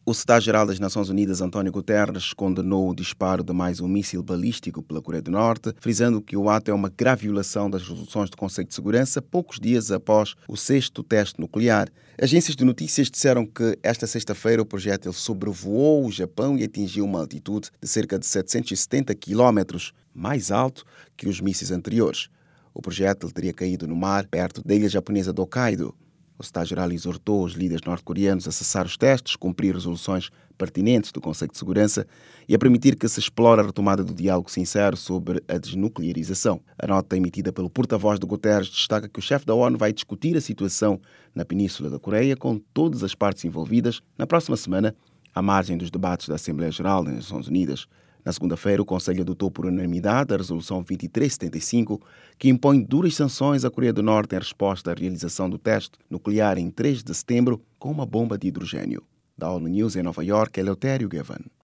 O secretário-geral das Nações Unidas, António Guterres, condenou o disparo de mais um míssil balístico pela Coreia do Norte, frisando que o ato é uma grave violação das resoluções do Conselho de Segurança, poucos dias após o sexto teste nuclear. Agências de notícias disseram que esta sexta-feira o projétil sobrevoou o Japão e atingiu uma altitude de cerca de 770 quilómetros, mais alto que os mísseis anteriores. O projétil teria caído no mar, perto da ilha japonesa de Hokkaido. O secretário-geral exortou os líderes norte-coreanos a cessar os testes, cumprir resoluções pertinentes do Conselho de Segurança e a permitir que se explore a retomada do diálogo sincero sobre a desnuclearização. A nota emitida pelo porta-voz de Guterres destaca que o chefe da ONU vai discutir a situação na Península da Coreia com todas as partes envolvidas na próxima semana, à margem dos debates da Assembleia Geral das Nações Unidas. Na segunda-feira, o Conselho adotou por unanimidade a Resolução 2375, que impõe duras sanções à Coreia do Norte em resposta à realização do teste nuclear em 3 de setembro com uma bomba de hidrogênio. Da ONU News em Nova York, Eleutério Gavan.